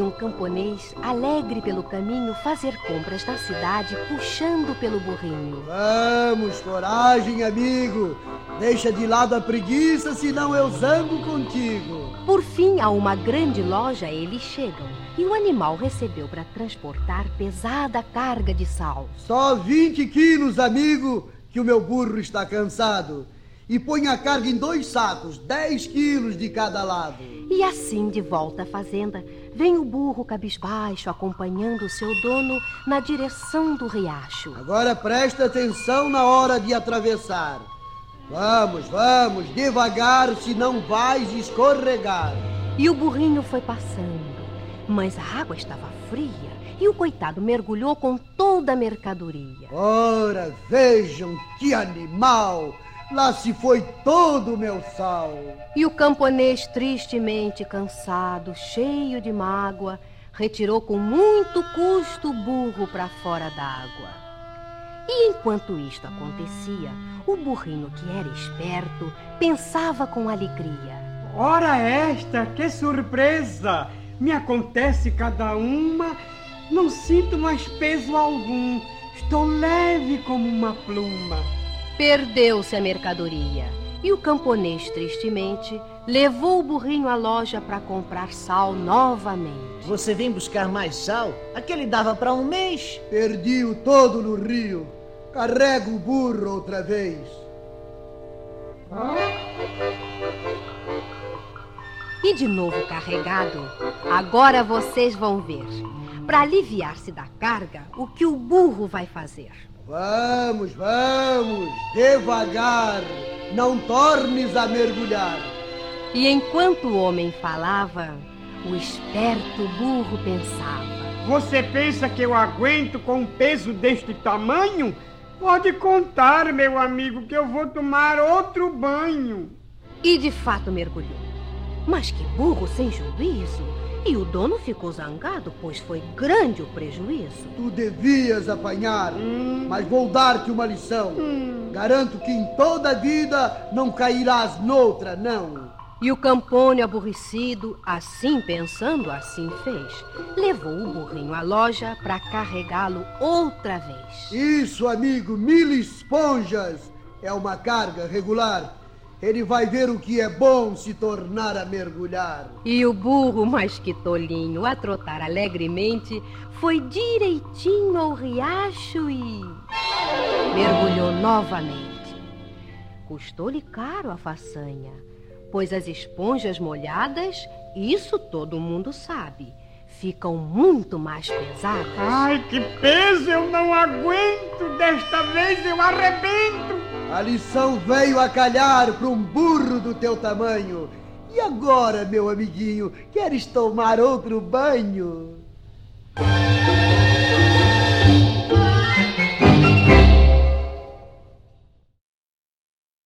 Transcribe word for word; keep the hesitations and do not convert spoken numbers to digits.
um camponês, alegre pelo caminho, fazer compras na cidade, puxando pelo burrinho. Vamos, coragem, amigo. Deixa de lado a preguiça, senão eu zango contigo. Por fim, a uma grande loja eles chegam. E o animal recebeu para transportar pesada carga de sal. Só vinte quilos, amigo, que o meu burro está cansado. E põe a carga em dois sacos, dez quilos de cada lado. E assim, de volta à fazenda, vem o burro cabisbaixo, acompanhando o seu dono na direção do riacho. Agora presta atenção na hora de atravessar. Vamos, vamos, devagar, senão vais escorregar. E o burrinho foi passando, mas a água estava fria e o coitado mergulhou com toda a mercadoria. Ora, vejam que animal! Lá se foi todo o meu sal. E o camponês, tristemente cansado, cheio de mágoa, retirou com muito custo o burro para fora d'água. E enquanto isto acontecia, o burrinho, que era esperto, pensava com alegria. Ora esta, que surpresa! Me acontece cada uma, não sinto mais peso algum. Estou leve como uma pluma. Perdeu-se a mercadoria e o camponês, tristemente, levou o burrinho à loja para comprar sal novamente. Você vem buscar mais sal? Aquele dava para um mês. Perdi-o todo no rio. Carrega o burro outra vez. E de novo carregado, agora vocês vão ver, para aliviar-se da carga, o que o burro vai fazer. Vamos, vamos, devagar, não tornes a mergulhar. E enquanto o homem falava, o esperto burro pensava. Você pensa que eu aguento com um peso deste tamanho? Pode contar, meu amigo, que eu vou tomar outro banho. E de fato mergulhou. Mas que burro sem juízo! E o dono ficou zangado, pois foi grande o prejuízo. Tu devias apanhar, hum. mas vou dar-te uma lição. Hum. Garanto que em toda a vida não cairás noutra, não. E o campônio, aborrecido, assim pensando, assim fez. Levou o burrinho à loja para carregá-lo outra vez. Isso, amigo, mil esponjas. É uma carga regular. Ele vai ver o que é bom se tornar a mergulhar. E o burro, mais que tolinho, a trotar alegremente, foi direitinho ao riacho e mergulhou novamente. Custou-lhe caro a façanha, pois as esponjas molhadas, isso todo mundo sabe, ficam muito mais pesadas. Ai, que peso! Eu não aguento! Desta vez eu arrebento! A lição veio a calhar para um burro do teu tamanho. E agora, meu amiguinho, queres tomar outro banho?